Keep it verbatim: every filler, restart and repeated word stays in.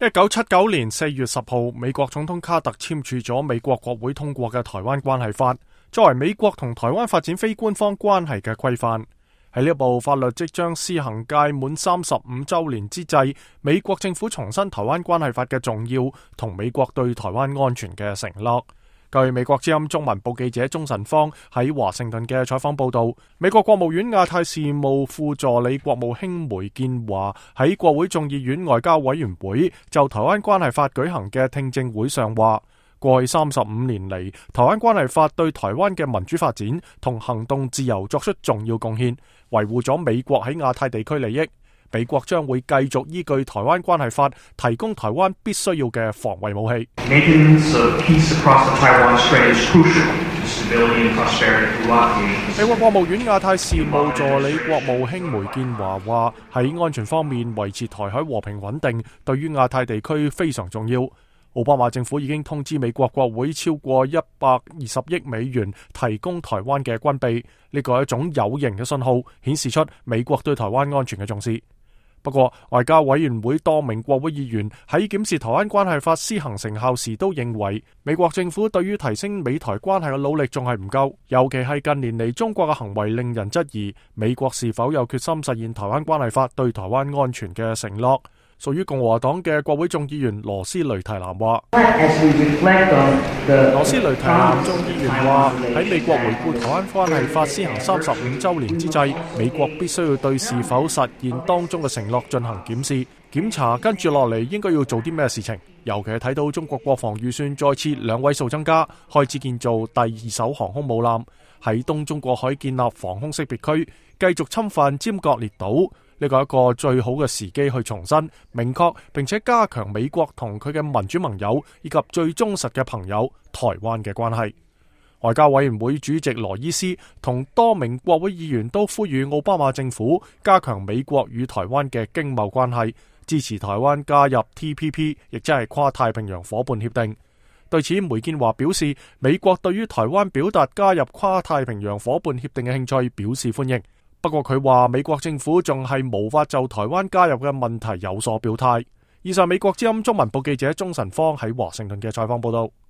一九七九年四月十號，美國總統卡特簽署咗美國國會通過嘅《台灣關係法》，作為美國同台灣發展非官方關係嘅規範。喺呢部法律即將施行屆滿三十五周年之際，美國政府重申《台灣關係法》嘅重要同美國對台灣安全嘅承諾。據美國之音中文部記者鍾晨芳喺華盛頓嘅採訪報道，美國國務院亞太事務副助理國務卿梅建華喺國會眾議院外交委員會就台灣關係法舉行嘅聽證會上話，過去三十五年嚟，台灣關係法對台灣嘅民主發展同行動自由作出重要貢獻，維護咗美國喺亞太地區利益。美國將會繼續依據台灣關係法提供台灣必須要嘅防衛武器。美國國務院亞太事務助理國務卿梅建華話，喺安全方面維持台海和平穩定，對於亞太地區非常重要。奧巴馬政府已經通知美國國會超過一百二十億美元提供台灣嘅軍備，呢個係一種有形嘅信號，顯示出美國對台灣安全嘅重視。不過，外交委員會多名國會議員喺檢視台灣關係法施行成效時都認為，美國政府對於提升美台關係嘅努力仲係唔夠，尤其係近年嚟中國嘅行為令人質疑美國是否有決心實現台灣關係法對台灣安全嘅承諾。屬於共和黨嘅國會眾議員羅斯雷提南話，羅斯雷提南眾議員話，喺美國回顧台灣關係法施行三十五週年之際，美國必須要對是否實現當中嘅承諾進行檢視、檢查，跟住落嚟應該要做啲咩事情。尤其係睇到中國國防預算再次兩位數增加，開始建造第二艘航空母艦，喺東中國海建立防空識別區，繼續侵犯尖閣列島。呢個係一個最好嘅時機去重申、明確並且加強美國同佢嘅民主盟友以及最忠實嘅朋友台灣嘅關係。外交委員會主席羅伊斯同多名國會議員都呼籲奧巴馬政府加強美國與台灣嘅經貿關係，支持台灣加入 T P P， 亦即係跨太平洋夥伴協定。對此，梅建華表示，美國對於台灣表達加入跨太平洋夥伴協定嘅興趣表示歡迎。不過佢話美國政府仲係無法就台灣加入嘅問題有所表態。以上美國之音中文部記者鍾晨芳喺華盛頓嘅採訪報道。